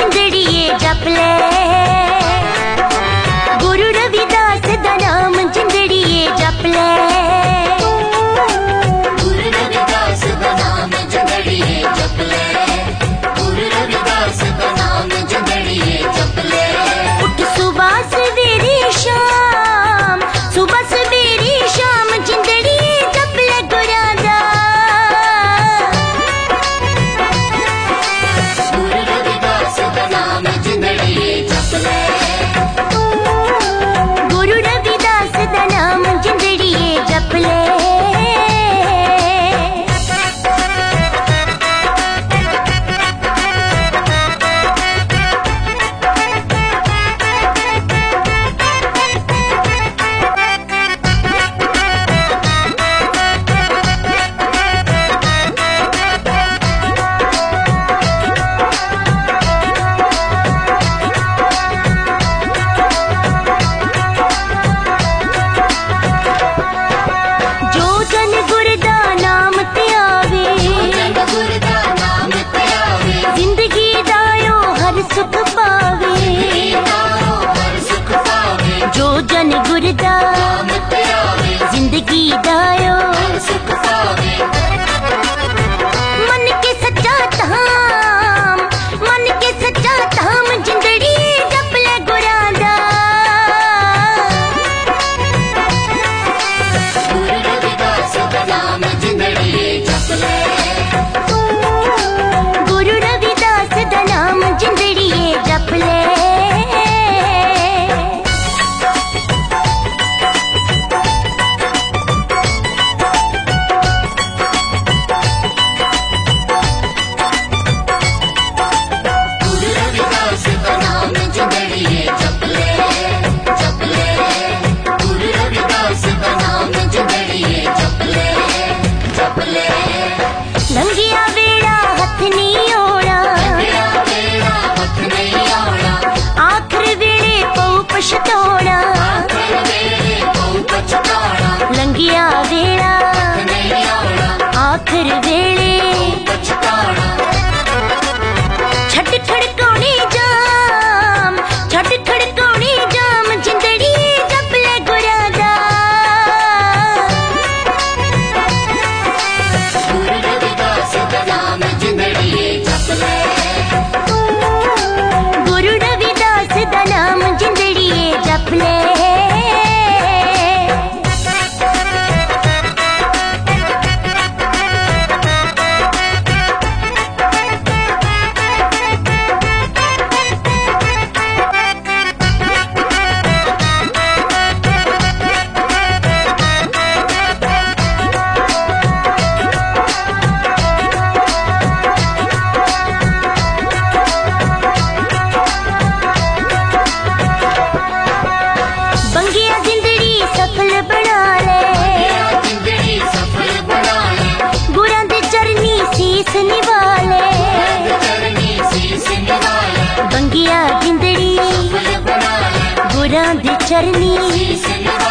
जिंदड़िए जप ले, गुरु रविदास दा नाम जिंदड़िए जप ले, गुरु रविदास दा नाम जिंदड़िए जप ले, गुरु रविदास दा नाम जिंदड़िए जप ले। उठ सुबह सवेरे शाम, सुबह सवेरे शाम जिंदड़िए जप ले गुरां दा, गुरु रविदास दा नाम जिंदड़िए जप ले, गुरु रविदास दा नाम जिंदड़िए जप ले। सुख पावे जो जन गुरदा जिंदगी दायो सुख पावे, मन के सच्चा धाम, मन के सच्चा धाम जिंदड़ी जप ले गुरां दा, गुरु रविदास दा नाम जिंदड़िए जप ले, गुरु रविदास दा नाम जिंदड़िए जप ले। गुरु रविदास दा नाम जिंदड़िए जप ले, जप ले, गुरु रविदास दा नाम जिंदड़िए जप ले, जप ले। लंघिया वेड़ा हथ नहीं आउणा, मेरा बेड़ा हथ नहीं आउणा, आखिर वेले पऊ पछताउणा, आखिर वेले पऊ पछताउणा, लंघिया वेड़ा नहीं आउणा, आखिर वेले पछताउणा, छट खड़काउने जाम, छट खड़काउने जाम जिंदड़ी जप ले गुरां दा, गुरु रविदास दा नाम जिंदड़िए जप ले, गुरु रविदास दा नाम जिंदड़िए जप ले। बंगिया जिंदड़ी सफल बना ले, जिंदड़ी सफल बना ले, गुरां दे चरनी सीस निवाले, चरनी शीस निवाले, बंगिया जिंदड़ी सफल बना ले, गुरां दे चरनी शीस निवाले।